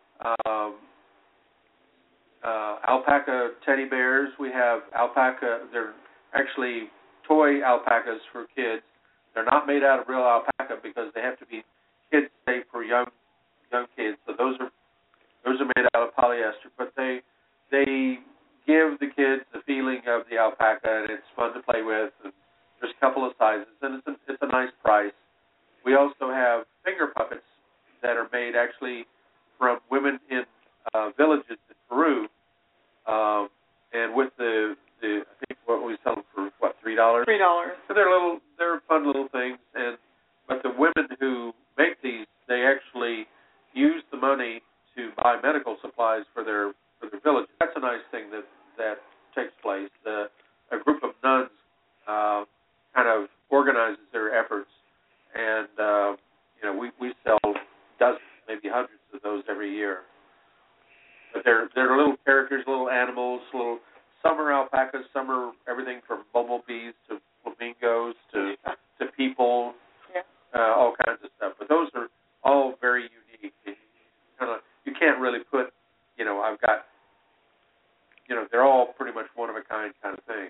alpaca teddy bears. We have alpaca. They're actually toy alpacas for kids They're not made out of real alpaca because they have to be kid safe for young kids. So those are made out of polyester, but they give the kids the feeling of the alpaca, and it's fun to play with. And there's a couple of sizes, and it's a nice price. We also have finger puppets that are made actually from women in villages in Peru, and with the I think what we sell them for $3? $3. So they're fun little things, but the women who make these, they actually use the money to buy medical supplies for their village. That's a nice thing that takes place. A group of nuns kind of organizes their efforts, and we sell dozens, maybe hundreds of those every year. But they're little characters, little animals, some are alpacas, some are everything from bumblebees to flamingos to people, all kinds of stuff. But those are all very unique. You can't really put, I've got, they're all pretty much one of a kind of thing.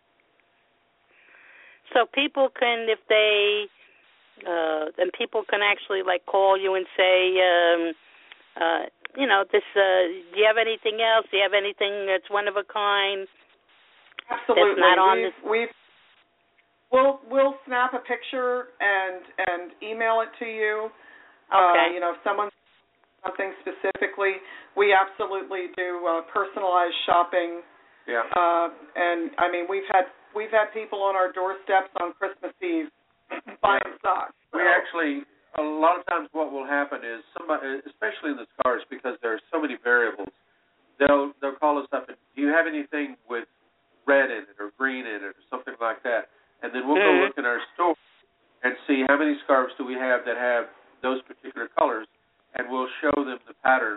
So people can, if they, then people can actually call you and say, this. Do you have anything else? Do you have anything that's one of a kind? Absolutely. That's not on this? We'll snap a picture and email it to you. Okay. If someone something specifically, we absolutely do personalized shopping. Yeah. And I mean, we've had people on our doorsteps on Christmas Eve buying socks. We actually, a lot of times, what will happen is somebody, especially in the scarves, because there are so many variables, they'll call us up and, do you have anything with red in it or green in it or something like that? And then we'll go look in our store and see how many scarves do we have that have those particular colors, and we'll show them the patterns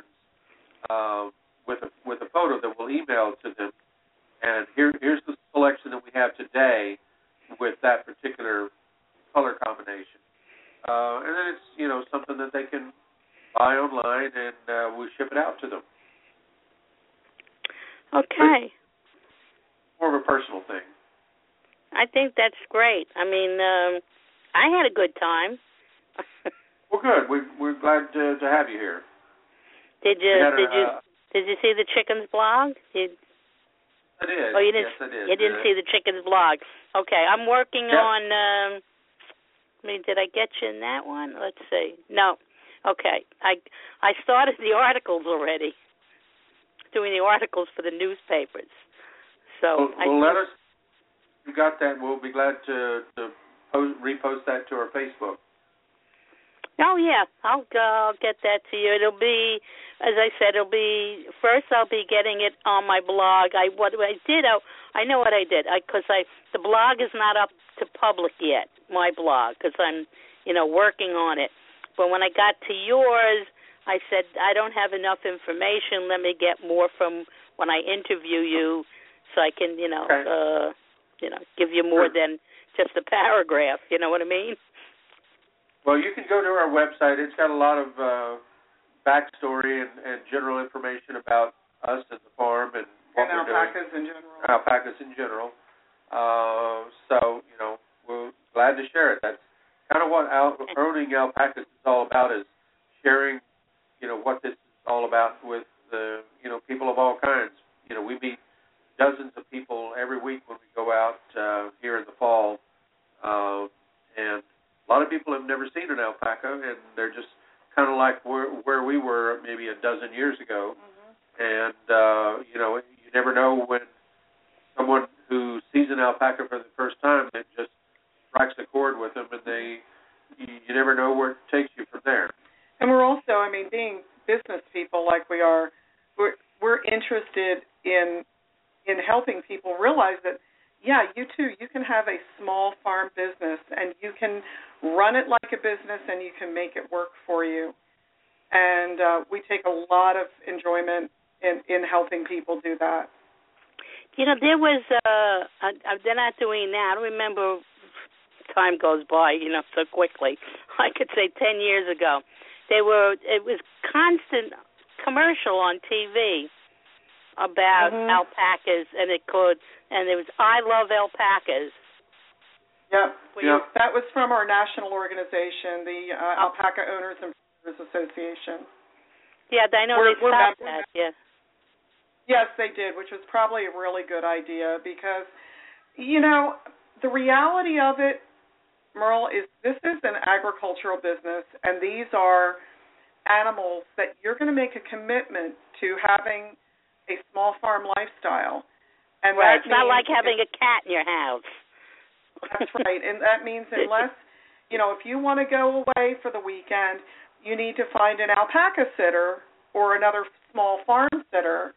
with a photo that we'll email to them. And here's the selection that we have today with that particular color combination. And then it's something that they can buy online, and we ship it out to them. Okay. More of a personal thing. I think that's great. I mean, I had a good time. Well, good. We're glad to have you here. Did you see the Chickens blog? I did. Oh, you didn't. Yes, I did. You didn't see the Chickens blog. Okay, I'm working on. Did I get you in that one? Let's see. No. Okay. I started the articles already. Doing the articles for the newspapers. So let us. You got that? We'll be glad to repost that to our Facebook. Oh yeah, I'll get that to you. It'll be, as I said, first I'll be getting it on my blog. I know what I did, because the blog is not up to public yet, my blog, because I'm working on it. But when I got to yours, I said I don't have enough information. Let me get more from when I interview you, so I can give you more than just a paragraph. You know what I mean? Well, you can go to our website. It's got a lot of backstory and general information about us and the farm and what we're alpacas doing. In general. Alpacas in general. So, we're glad to share it. That's kind of what owning alpacas is all about, is sharing, what this is all about with, people of all kinds. We meet dozens of people every week when we go out here in the fall, and a lot of people have never seen an alpaca, and they're just kind of like where we were maybe a dozen years ago. Mm-hmm. And, you never know when someone who sees an alpaca for the first time, it just strikes a chord with them, and you never know where it takes you from there. And we're also, being business people like we are, we're interested in helping people realize that, you too, you can have a small farm business, and you can run it like a business, and you can make it work for you. And we take a lot of enjoyment in helping people do that. There was, they're not doing that. I don't remember, time goes by, so quickly. I could say 10 years ago. It was constant commercial on TV about alpacas, and there was I Love Alpacas. Yep. Yep. That was from our national organization, the Alpaca Owners and Breeders Association. Yeah, I know they stopped that. Yeah. Yes, they did, which was probably a really good idea because, you know, the reality of it, Merle, is this is an agricultural business, and these are animals that you're going to make a commitment to having a small farm lifestyle. And right. It's not like having a cat in your house. That's right. And that means unless, you know, if you want to go away for the weekend, you need to find an alpaca sitter or another small farm sitter.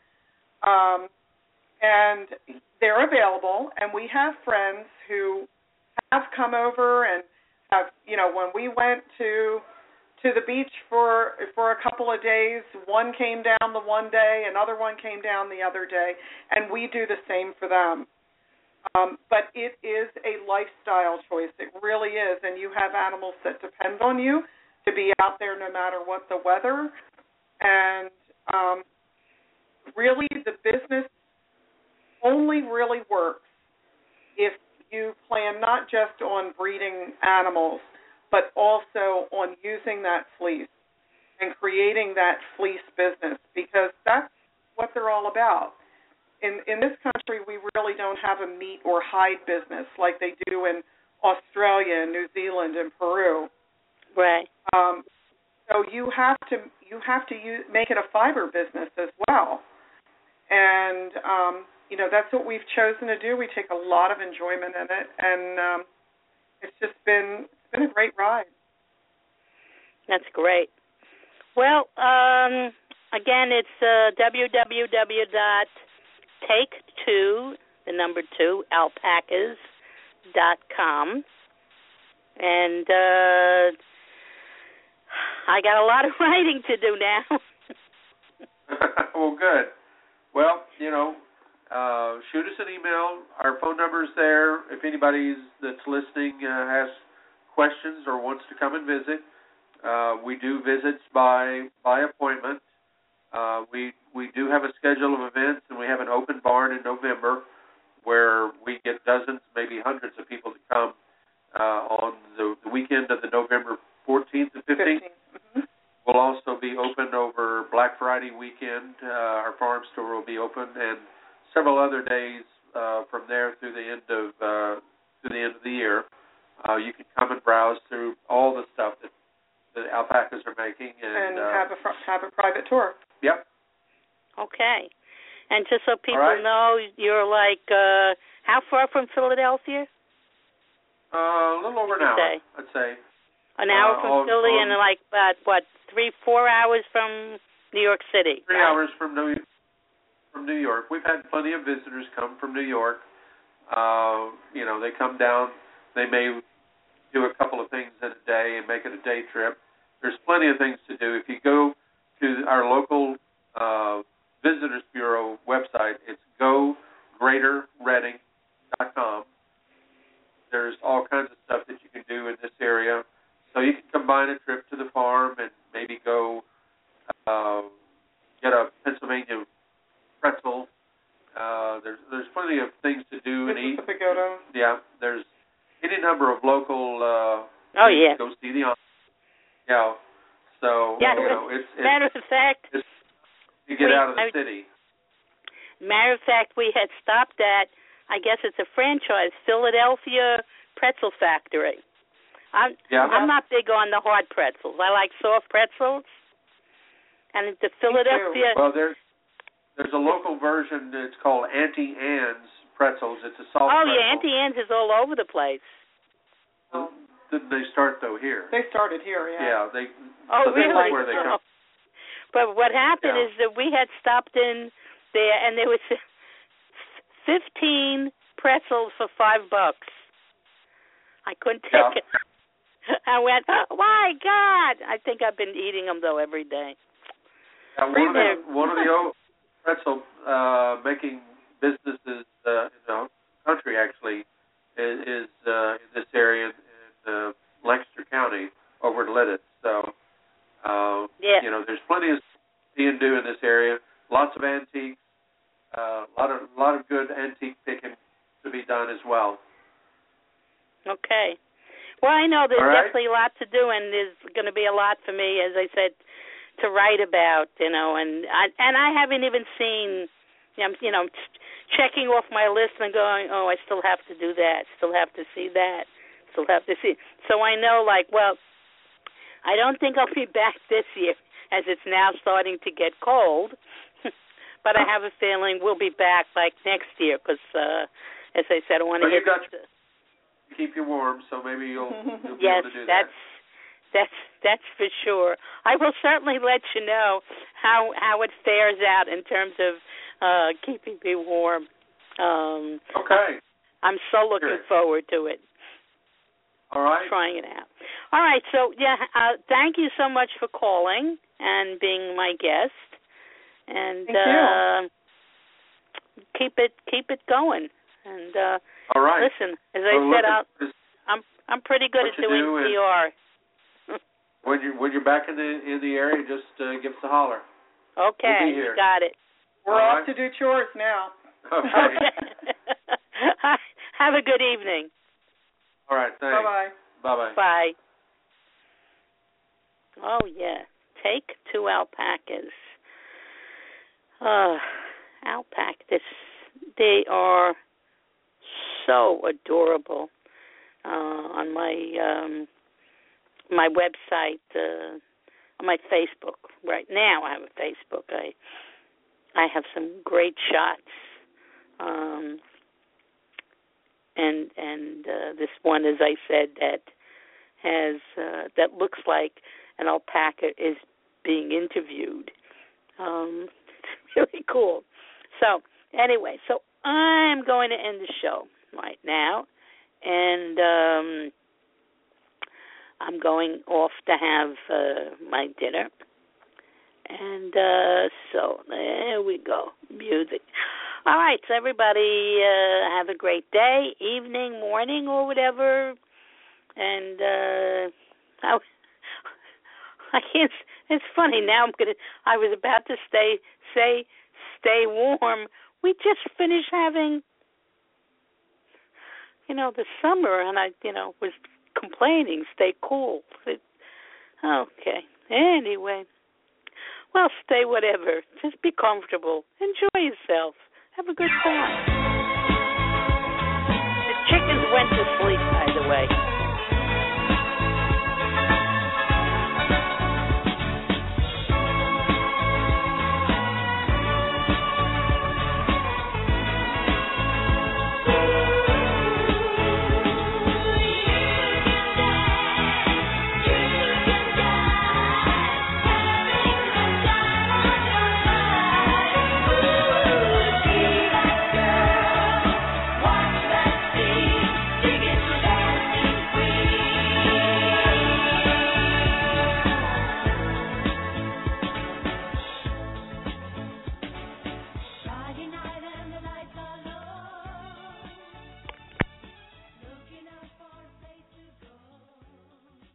And they're available. And we have friends who have come over and have, you know, when we went to the beach for a couple of days, one came down the one day, another one came down the other day, and we do the same for them. But it is a lifestyle choice. It really is. And you have animals that depend on you to be out there no matter what the weather. And really the business only really works if you plan not just on breeding animals, but also on using that fleece and creating that fleece business, because that's what they're all about. In this country, we really don't have a meat or hide business like they do in Australia and New Zealand and Peru. Right. So you have to make it a fiber business as well. And you know, that's what we've chosen to do. We take a lot of enjoyment in it, and it's just been a great ride. That's great. Well, again, it's www.take2alpacas.com. And I got a lot of writing to do now. Well, good. Well, you know, shoot us an email. Our phone number is there. If anybody that's listening has questions or wants to come and visit, we do visits by appointment. We do have a schedule of events, and we have an open barn in November where we get dozens, maybe hundreds of people to come on the weekend of the November 14th and 15th. Mm-hmm. We'll also be open over Black Friday weekend. Our farm store will be open, and several other days from there through the end of the year. You can come and browse through all the stuff that the alpacas are making, and have a private tour. Yep. Okay. And just so people right. know, you're like how far from Philadelphia? A little over an hour, I'd say. An hour from Philly, and like what, 3-4 hours from New York City? 3 hours from New York. We've had plenty of visitors come from New York. You know, they come down. They may do a couple of things in a day and make it a day trip. There's plenty of things to do. If you go to our local Visitors Bureau website, it's gogreaterreading.com. There's all kinds of stuff that you can do in this area. So you can combine a trip to the farm and maybe go get a Pennsylvania pretzel. There's plenty of things to do and eat. Yeah, there's any number of local yeah. Go see the yeah. So yeah, you know, it's matter of fact, you get out of the city. Matter of fact, we had stopped at, I guess it's a franchise, Philadelphia Pretzel Factory. I'm not big on the hard pretzels. I like soft pretzels. And the Philadelphia. Well, there's a local version. It's called Auntie Anne's pretzels. It's a soft. Oh pretzel. yeah, Auntie Anne's is all over the place. Didn't they start though here? They started here, yeah. Yeah, they. Oh so really? That's where they come. But what happened is that we had stopped in there, and there was 15 pretzels for $5. I couldn't take it. I went, oh my God! I think I've been eating them though every day. One of the old pretzel making businesses in the country actually is in this area in Lancaster County over at Lititz. So you know, there's plenty of see and do in this area. Lots of antiques, a lot of good antique picking to be done as well. Okay. Well, I know there's All right. definitely a lot to do, and there's going to be a lot for me, as I said, to write about. And I haven't even seen. Checking off my list and going, oh, I still have to do that. Still have to see that. Still have to see. So I know, I don't think I'll be back this year, as it's now starting to get cold. But I have a feeling we'll be back next year because, as I said, I want to hit. Keep you warm, so maybe you'll be yes, able to do that. That's for sure. I will certainly let you know how it fares out in terms of keeping me warm. Okay. I'm so looking forward to it. All right. Trying it out. All right. So thank you so much for calling and being my guest. And thank you. Keep it going. And all right. Listen, as I said, I'm pretty good at doing PR. When you're back in the area, just give us a holler. Okay, we'll be here. You got it. We're off to do chores now. Okay. Have a good evening. All right, thanks. Bye-bye. Bye-bye. Bye. Oh, yeah. Take 2 alpacas. Alpacas. They are so adorable. On my website, on my Facebook. Right now I have a Facebook. I have some great shots. And this one, as I said, that has that looks like an alpaca is being interviewed. It's really cool. So anyway, I'm going to end the show right now, and I'm going off to have my dinner. And so there we go, music. All right, so everybody have a great day, evening, morning, or whatever. And I can't. It's funny now. I was about to say stay warm. We just finished having, the summer, and I, was complaining, stay cool. Okay. Anyway. Well, stay whatever. Just be comfortable. Enjoy yourself. Have a good time.